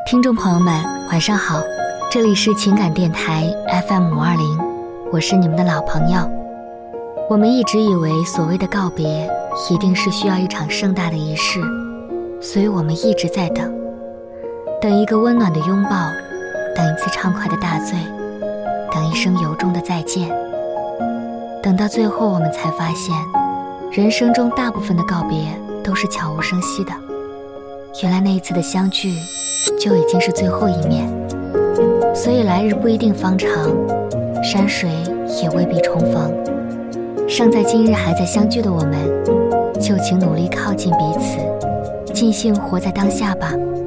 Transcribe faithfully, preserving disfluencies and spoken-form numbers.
听众朋友们晚上好，这里是情感电台 F M 五二零，我是你们的老朋友。我们一直以为所谓的告别一定是需要一场盛大的仪式，所以我们一直在等，等一个温暖的拥抱，等一次畅快的大醉，等一声由衷的再见。等到最后我们才发现，人生中大部分的告别都是悄无声息的，原来那一次的相聚就已经是最后一面。所以来日不一定方长，山水也未必重逢，尚在今日还在相聚的我们，就请努力靠近彼此，尽兴活在当下吧。